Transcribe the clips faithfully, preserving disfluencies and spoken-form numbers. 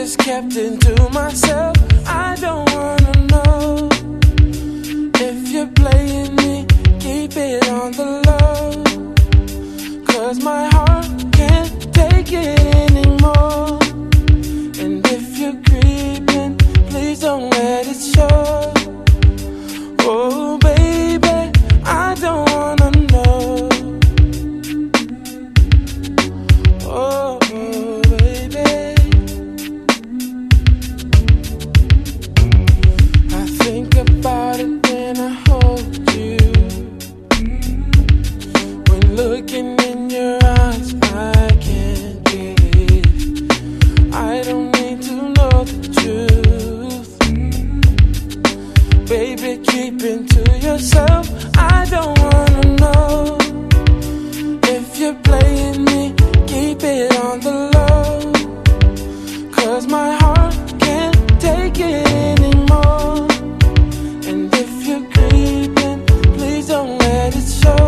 just kept it to myself. I don't wanna know if you're playing me. Keep it on the low, 'cause my heart can't take it anymore. And if you're creeping, please don't let it show. Oh baby, I don't wanna know. Oh baby, I think about it when I hold you. When looking in your eyes, I can't breathe. I don't need to know the truth. Baby, keep it to yourself. I don't wanna know if you're playing me. Keep it on the low, 'cause my heart can't take it anymore. And if you're creeping, please don't let it show.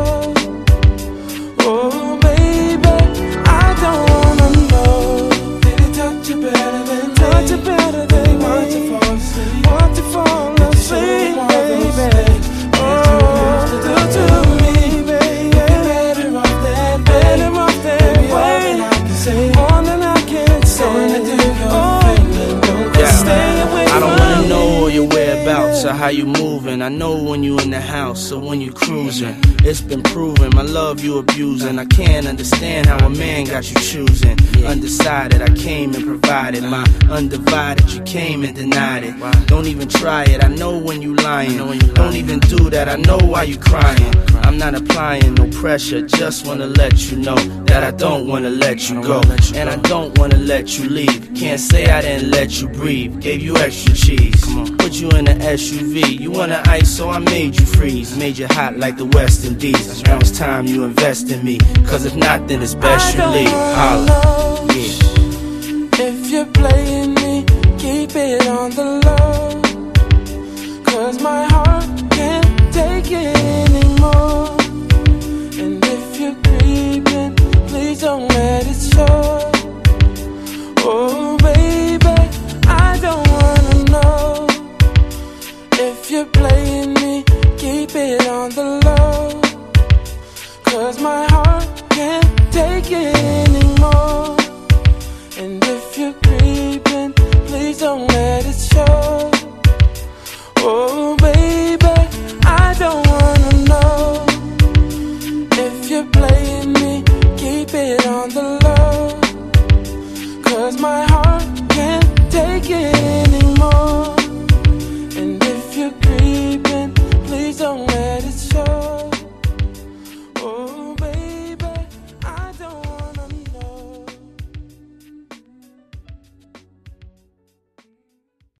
Oh baby, I don't wanna know. Did he touch you better than me? Touch you better than me. Want to fall asleep? Want to fall asleep, baby? Oh, do to me, baby. Better off that, better off that way. More than I can say. Oh, Yeah. stay away I don't from wanna me. know all your whereabouts or how you moving. I know when you in the house or when you cruising. It's been proven, my love you abusing. I can't understand how a man got you choosing. Undecided, I came and provided. My undivided, you came and denied it. Don't even try it, I know when you lying. Don't even do that, I know why you crying. I'm not applying no pressure, just wanna let you know that I don't wanna let you go. And I don't wanna let you leave. Can't say I didn't let you breathe. Gave you extra cheese, put you in an S U V. You wanna ice, so I made you freeze. Made you hot like the West Indies. Now it's time you invest in me, 'cause if not, then it's best you leave. Holla. Yeah. If you're playing me, keep it on the low, 'cause my heart can't take it anymore. And if you're creeping, please don't let